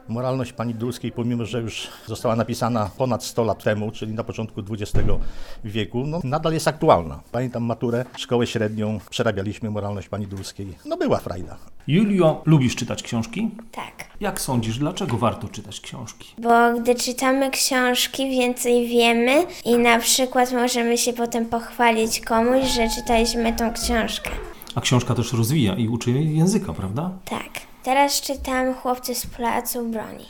Moralność pani Dulskiej, pomimo że już została napisana ponad 100 lat temu, czyli na początku XX wieku, nadal jest aktualna. Pamiętam maturę, szkołę średnią, przerabialiśmy moralność pani Dulskiej. Była frajda. Julio, lubisz czytać książki? Tak, Jak sądzisz, dlaczego warto czytać książki? bo gdy czytamy książki, więcej wiemy i na przykład możemy się potem pochwalić komuś, że czytaliśmy tą książkę. A książka też rozwija i uczy języka, prawda? Tak. Teraz czytam Chłopcy z Placu Broni.